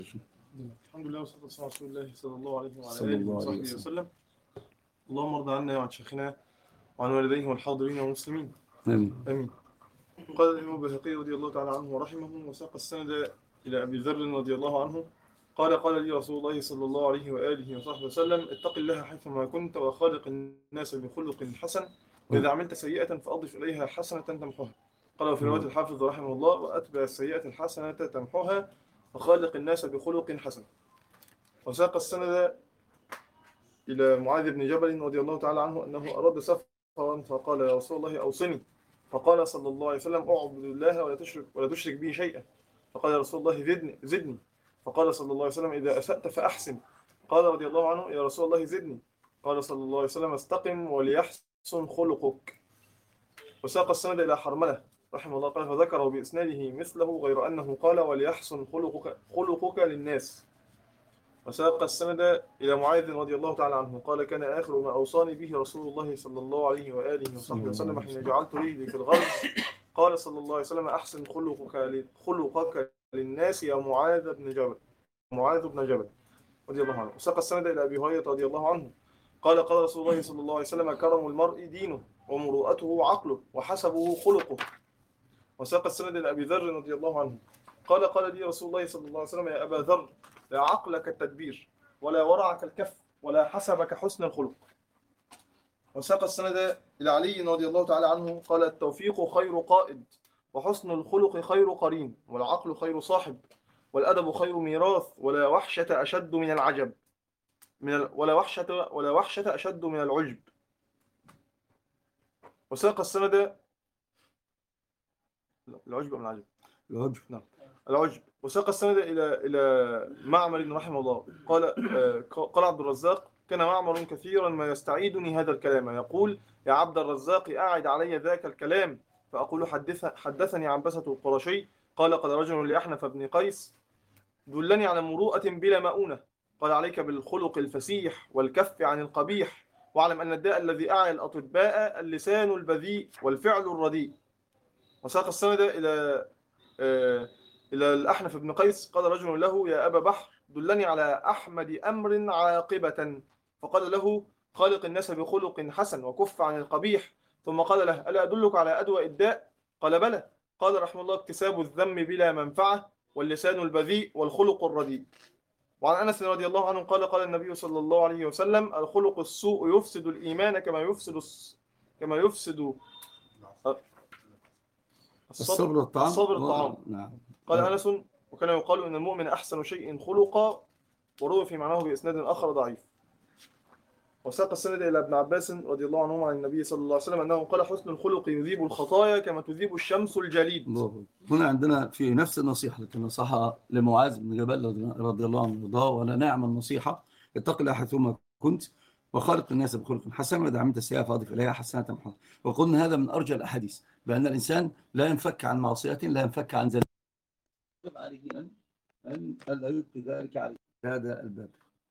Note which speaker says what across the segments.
Speaker 1: الحمد لله والصلاة والسلام على رسول الله صلى الله عليه وعلى
Speaker 2: صلى
Speaker 1: آله
Speaker 2: الله عليه
Speaker 1: وصحبه
Speaker 2: وسلم.
Speaker 1: وسلم. اللهم ارض عنا وعن شيخنا وعن والديه والحاضرين والمسلمين
Speaker 2: آمين.
Speaker 1: آمين. قال الإمام البيهقي رضي الله تعالى عنه ورحمه وساق السند إلى أبي ذر رضي الله عنه قال لي رسول الله صلى الله عليه وآله وصحبه وسلم: اتق الله حيثما كنت وخالق الناس بخلق حسن، وإذا عملت سيئة فأضف إليها حسنة تمحها. قال في رواية الحافظ رحمه الله: وأتبع السيئة الحسنة تمحها وخالق الناس بخلق حسن. وساق السند إلى معاذ بن جبل رضي الله تعالى عنه أنه أراد سفرا فقال: يا رسول الله أوصني. فقال صلى الله عليه وسلم: اعبد الله ولا تشرك به شيئا. فقال: يا رسول الله زدني. فقال صلى الله عليه وسلم: إذا أسأت فأحسن. قال رضي الله عنه: يا رسول الله زدني. قال صلى الله عليه وسلم: استقم وليحسن خلقك. وساق السند إلى حرملة رحمه الله قال: فذكره بإسناده مثله غير أنه قال: وليحسن خلقك للناس. وساق السند إلى معاذ رضي الله تعالى عنه قال: كان آخر ما أوصاني به رسول الله صلى الله عليه وآله وصحبه وسلم حين جعلت رجلي في الغرب قال صلى الله عليه وسلم: أحسن خلقك للناس يا معاذ بن جبل رضي الله عنه. وساق السند إلى أبي هريرة رضي الله عنه قال رسول الله صلى الله عليه وسلم: كرم المرء دينه ومروءته عقله وحسبه خلقه. وساق السند إلى أبي ذر رضي الله عنه قال لي رسول الله صلى الله عليه وسلم: يا أبا ذر، لا عقلك التدبير ولا ورعك الكف ولا حسبك حسن الخلق. وساق السند إلى علي رضي الله تعالى عنه قال: التوفيق خير قائد، وحسن الخلق خير قرين، والعقل خير صاحب، والأدب خير ميراث، ولا وحشة أشد من العجب ولا وحشة أشد من العجب. وساق السند العجب أم العجب؟
Speaker 2: العجب.
Speaker 1: نعم، العجب. وساق السند إلى معمر رحمه الله قال عبد الرزاق: كان معمر كثيرا ما يستعيدني هذا الكلام، يقول: يا عبد الرزاق، أعد علي ذاك الكلام. فأقول: حدثني عنبسة القرشي قال: قال رجل لأحنف بن قيس: دلني على مروءة بلا مؤونة. قال: عليك بالخلق الفسيح والكف عن القبيح، واعلم أن الداء الذي أعيا الأطباء اللسان البذيء والفعل الرديء. وساق السند إلى الأحنف بن قيس قال رجل له: يا أبا بحر، دلني على أحمد أمر عاقبة. فقال له: خالق الناس بخلق حسن وكف عن القبيح. ثم قال له: ألا أدلك على أدوى الداء؟ قال: بلى. قال رحمه الله: اكتساب الذم بلا منفعة، واللسان البذيء، والخلق الرديء. وعن أنس رضي الله عنه قال النبي صلى الله عليه وسلم: الخلق السوء يفسد الإيمان كما يفسد
Speaker 2: الصبر
Speaker 1: الطعام.
Speaker 2: نعم.
Speaker 1: قال أنس: وكان يقال إن المؤمن أحسن شيء خلقا، وروي في معناه بإسناد آخر ضعيف. وساق السند إلى ابن عباس رضي الله عنهما عن النبي صلى الله عليه وسلم أنه قال: حسن الخلق يذيب الخطايا كما تذيب الشمس الجليد.
Speaker 2: الله. هنا عندنا في نفس النصيحة التي نصحها لمعاذ بن جبل رضي الله عنه وارضاه: ولا نعم النصيحة، اتق الله حيثما كنت وخالق الناس بخلق حسن، وإذا عملت السيئة فأضف إليها حسنة تمحها. وقلنا هذا من أرجى الأحاديث، بأن الإنسان لا ينفك عن معصية، لا ينفك عن ذلك، عليه أن لا يبقي ذلك عليه هذا الباب،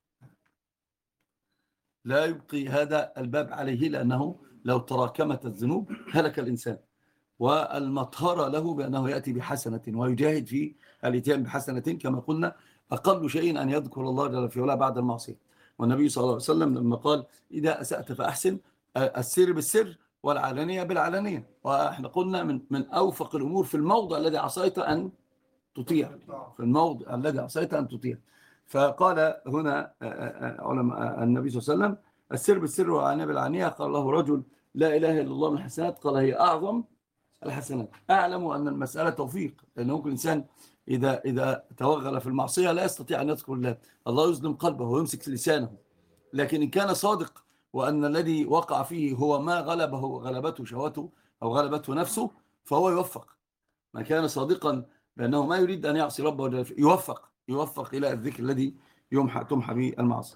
Speaker 2: لا يبقي هذا الباب عليه، لأنه لو تراكمت الذنوب هلك الإنسان. والمطهرة له بأنه يأتي بحسنة ويجاهد في الاتيان بحسنة، كما قلنا أقل شيء أن يذكر الله جل في علاه بعد المعصية. والنبي صلى الله عليه وسلم لما قال: إذا أسأت فأحسن، السر بالسر والعلانية بالعلانية. وإحنا قلنا من أوفق الأمور في الموضع الذي عصيت أن تطيع، في الموضع الذي عصيت أن تطيع. فقال هنا علماء النبي صلى الله عليه وسلم: السر بالسر والعلانية بالعلانية. قال له رجل: لا إله إلا الله من الحسنات؟ قال: هي أعظم الحسنات. أعلم أن المسألة توفيق، لأن ممكن الإنسان إذا توغل في المعصية لا يستطيع أن يذكر الله، الله يظلم قلبه ويمسك لسانه. لكن إن كان صادق وأن الذي وقع فيه هو ما غلبته شهوته أو غلبته نفسه، فهو يوفق. ما كان صادقا بأنه ما يريد أن يعصي ربه يوفق إلى الذكر الذي تمحى به المعصية.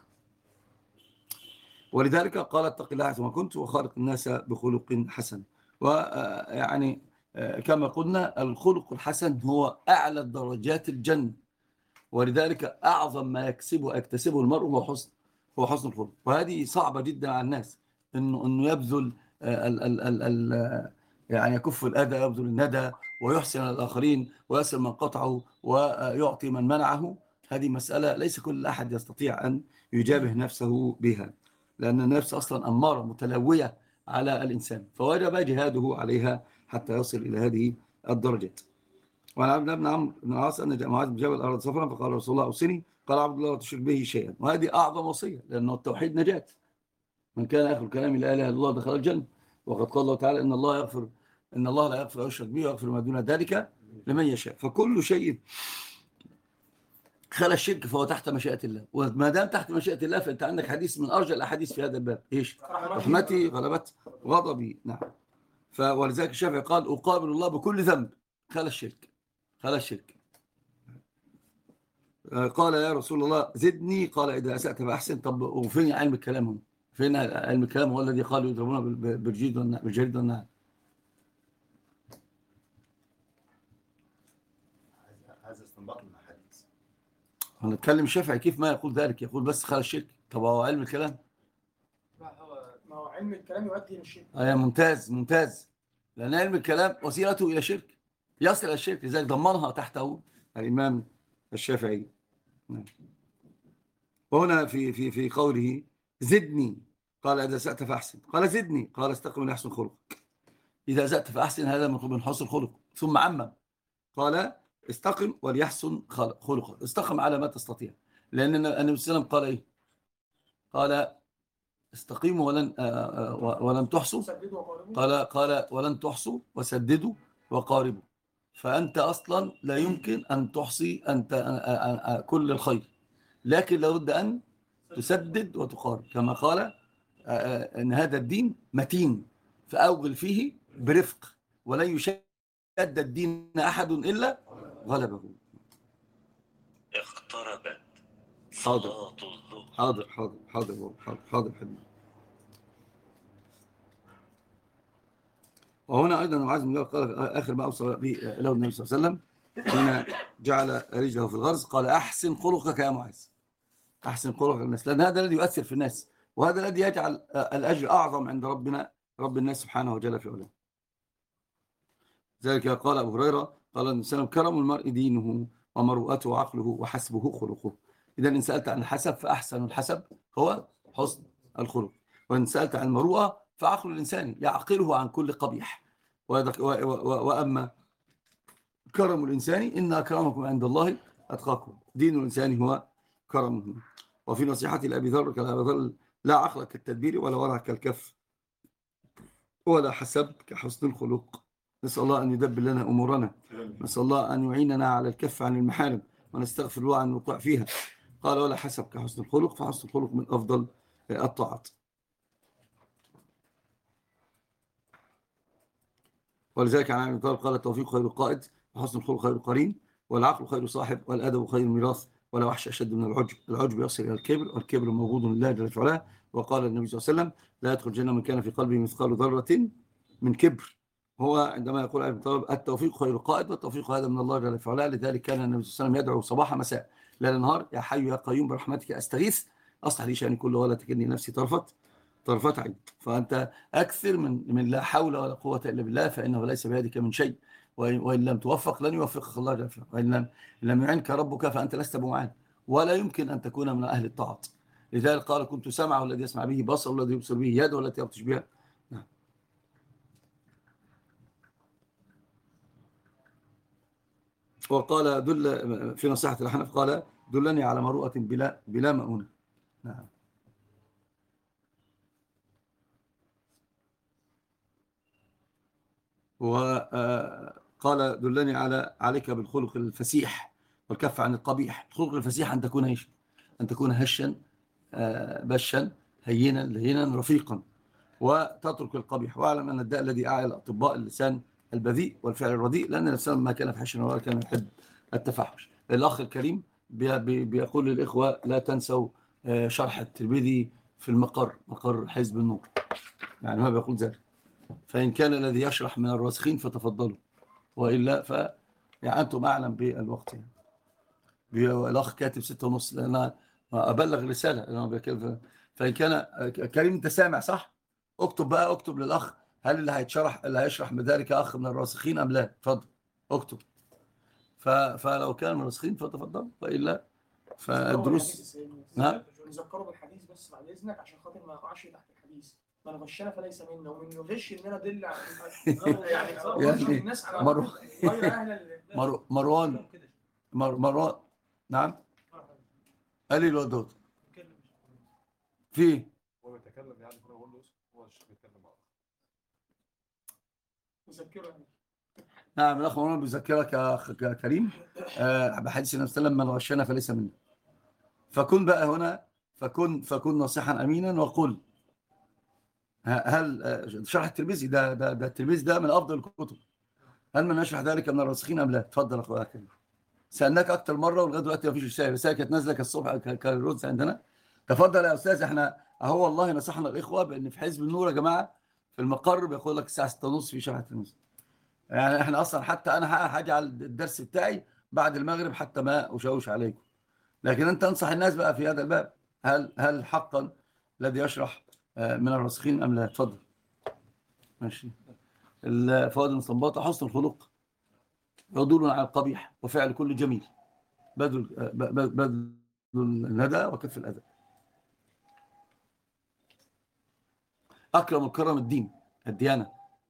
Speaker 2: ولذلك قال: اتق الله حيثما كنت وخالق الناس بخلق حسن. ويعني كما قلنا الخلق الحسن هو أعلى درجات الجنة، ولذلك أعظم ما يكتسبه المرء هو حسن الخلق. وهذه صعبة جدا على الناس، إنه يبذل يعني يكف الأذى، يبذل الندى، ويحسن الآخرين، ويسر من قطعه، ويعطي من منعه. هذه مسألة ليس كل أحد يستطيع أن يجابه نفسه بها، لأن النفس أصلا أمارة متلوية على الإنسان، فوجب جهاده عليها حتى يصل إلى هذه الدرجات. وعن عبد الله بن عمرو بن العاص أن معاذ بن جبل أراد سفرا فقال رسول الله أوصني، قال عبد الله لا تشرك به شيئا. وهذه أعظم وصية، لأنه التوحيد نجاة. من كان آخر كلام لا إله إلا الله دخل الجنة. وقد قال الله تعالى إن الله لا يغفر أن يشرك به ويغفر ما دون ذلك لمن يشاء. فكل شيء خلى الشرك فهو تحت مشيئة الله، وما دام تحت مشيئة الله فأنت عندك حديث من أرجى الأحاديث في هذا الباب، إيش؟ رحمتي غلبت غضبي. نعم. ولذلك الشافعي قال أقابل الله بكل ذنب خلى الشرك. قال يا رسول الله زدني، قال إذا أسأت فأحسن. طب وفين علم الكلام هم؟ فين علم الكلام؟ هو الذي قالوا يضربون بالجلد والنعل.
Speaker 3: هذا استنباط من الحديث.
Speaker 2: هنتكلم الشافعي كيف ما يقول ذلك، يقول بس خلى الشرك. طب هو علم الكلام؟
Speaker 1: ما هو علم الكلام يؤدي للشرك.
Speaker 2: ممتاز. لأن علم الكلام وسيلته إلى شرك، يصل إلى الشرك، لذلك ضمنها تحته الإمام الشافعي. وهنا في قوله زدني، قال إذا سأت فأحسن، قال زدني، قال استقم لأحسن خلقك. إذا سأت فأحسن هذا مطلوب من حسن خلق، ثم عمم قال استقم وليحسن خلقك. استقم على ما تستطيع، لأن النبي صلى الله عليه وسلم قال إيه؟ قال استقيموا ولن تحصوا، قال ولن تحصوا وسددوا وقاربوا. فأنت أصلا لا يمكن أن تحصي أنت كل الخير، لكن لابد أن تسدد وتقارب، كما قال أن هذا الدين متين فأوغل فيه برفق، ولن يشد الدين أحد إلا غلبه.
Speaker 3: اقتربت
Speaker 2: صلاة الظهر. حاضر. وهنا أيضا معاذ بن جبل قال آخر ما أوصى به له النبي صلى الله عليه وسلم هنا جعل رجله في الغرز، قال أحسن خلقك يا معاذ، أحسن خلق الناس، لأن هذا الذي يؤثر في الناس، وهذا الذي يجعل الأجر أعظم عند ربنا رب الناس سبحانه وجل في علاه. ذلك قال أبو هريرة قال النبي صلى الله عليه وسلم كرم المرء دينه ومروءته عقله وحسبه خلقه. إذا إن سألت عن الحسب فأحسن الحسب هو حسن الخلق، وإن سألت عن المروءة فعقل الإنسان يعقله عن كل قبيح. وأما كرم الإنسان إن أكرمكم عند الله أتقاكم. دين الإنسان هو كرمه. وفي نصيحة لأبي ذر قال أبي ذر لا عقل كالتدبير ولا ورع كالكف ولا حسب كحسن الخلق. نسأل الله أن يدبر لنا أمورنا، نسأل الله أن يعيننا على الكف عن المحارم ونستغفر الله عن الوقوع فيها. قال ولا حسب كحسن الخلق، فحسن الخلق من أفضل الطاعات. ولذلك عن ابن طالب قال التوفيق خير القائد وحسن الخلق خير القرين والعقل خير صاحب والأدب خير الميراث ولا وحش أشد من العجب يصل إلى الكبر والكبر موجود لله جل في علاه. وقال النبي صلى الله عليه وسلم لا يدخل الجنة من كان في قلبه مثقال ذرة من كبر. هو عندما يقول ابن طالب التوفيق خير القائد والتوفيق هذا من الله جل في علاه. لذلك كان النبي صلى الله عليه وسلم يدعو صباح مساء لا نهار يا حي يا قيوم برحمتك أستغيث أصلح لي شأني كله ولا تكلني نفسي طرفة عين. فأنت أكثر من لا حول ولا قوة إلا بالله، فإنه ليس بيدك من شيء، وإن لم توفق لن يوفقك الله جل وعلا، وإن لم يعنك ربك فأنت لست بمعان، ولا يمكن أن تكون من أهل الطاعات. لذلك قال كنت سمعه الذي يسمع به، بصره الذي يبصر به، يده التي يبطش بها. وقال في نصيحة الحنف قال دلني على مروءة بلا مؤونة. نعم. وقال دلني عليك بالخلق الفسيح والكف عن القبيح. الخلق الفسيح أن تكون إيش؟ أن تكون هشا بشا هينا لينا رفيقا، وتترك القبيح. واعلم أن الداء الذي أعلى الأطباء اللسان البذيء والفعل الرديء، لأن الإنسان ما كان فحشا ولا كان يحب التفحش. الأخ الكريم بيقول للإخوة لا تنسوا شرح الترمذي في مقر حزب النور، يعني ما بيقول ذلك. فإن كان الذي يشرح من الراسخين فتفضلوا، وإلا يعني أنتم أعلم بالوقت. يعني الأخ كاتب 6:30 لأن أبلغ رسالة. فإن كان كريم أنت سامع صح؟ اكتب للأخ هل اللي هيشرح بذلك أخ من الراسخين أم لا؟ تفضل اكتب. فلو كان من الراسخين فتفضل، وإلا فالدروس نعم
Speaker 4: نذكره بالحديث بس بعد اذنك عشان خاطر ما يقعش تحت الحديث. من غشنا فليس منا، ومن يغش ان انا ادل على يعني الناس على غير اهل
Speaker 2: مروان نعم قال لي الواد في
Speaker 1: هو بيتكلم يعني فانا بقول له هو الشيخ بيتكلم
Speaker 4: نذكره.
Speaker 2: نعم الاخ مروان بيذكرك يا كريم بحديث النبي صلى الله عليه وسلم من غشنا فليس منا. فكن بقى هنا فكن ناصحا امينا وقل هل شرح الترمذي ده الترمذي ده من افضل الكتب، هل من يشرح ذلك من الراسخين ام لا؟ اتفضل يا اخويا كريم. سالناك اكتر مره ولغايه دلوقتي ما فيش رساله كانت نازله الصبح كالرز عندنا. تفضل يا استاذ. احنا اهو والله نصحنا الاخوه بان في حزب النور يا جماعه في المقر بياخد لك الساعه 6:30 في شرح الترمذي. يعني احنا اصلا حتى انا هجعل الدرس بتاعي بعد المغرب حتى ما اشوش عليكم، لكن انت انصح الناس بقى في هذا الباب. هل حقا الذي يشرح من الراسخين ام لا؟ اتفضل. ماشي. الفوائد المستنبطه: حسن الخلق عدول عن القبيح وفعل كل جميل، بذل الندى وكف الاذى، اكرم الكرم الدين الديانه،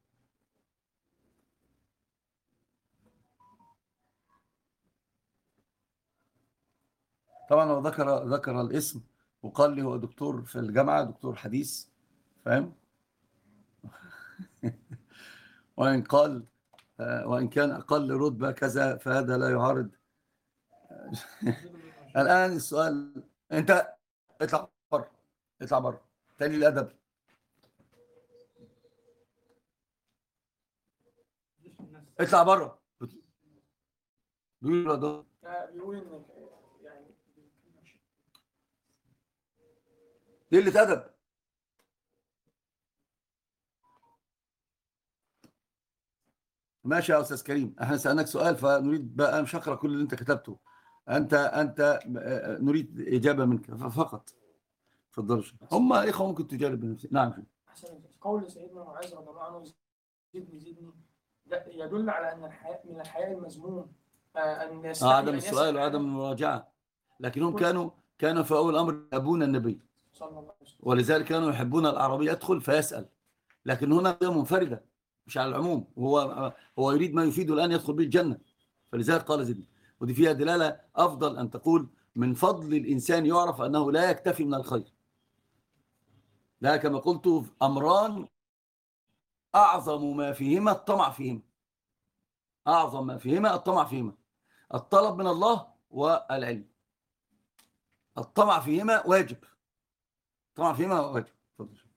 Speaker 2: طبعا هو ذكر الاسم وقال لي هو دكتور في الجامعه، دكتور حديث، فاهم؟ وإن كان أقل رتبة كذا فهذا لا يعارض. الآن السؤال، أنت اطلع بره تاني الأدب. اطلع بره. بيقول
Speaker 4: انك يعني
Speaker 2: دي اللي أدب. ماشي يا أستاذ كريم، احنا سألناك سؤال فنريد بقى، مش هقرأ كل اللي انت كتبته. انت نريد إجابة منك فقط. تفضل. هم إخوة ممكن تجارب بنفسك. نعم.
Speaker 4: قول سيدنا معاذ رضي الله عنه زدني يدل على ان من الحياء المذموم ان
Speaker 2: عدم السؤال وعدم المراجعة، لكنهم كانوا في أول الأمر يحبون النبي
Speaker 4: صلى الله عليه وسلم،
Speaker 2: ولذلك كانوا يحبون العربي يدخل فيسأل، لكن هنا منفردة مش على العموم. هو يريد ما يفيده الآن يدخل به الجنة، فلذلك قال زدني. ودي فيها دلالة أفضل أن تقول من فضل الإنسان يعرف أنه لا يكتفي من الخير. لا، كما قلت أمران أعظم ما فيهما الطمع فيهما، أعظم ما فيهما الطمع فيهما، الطلب من الله والعلم. الطمع فيهما واجب، الطمع فيهما واجب.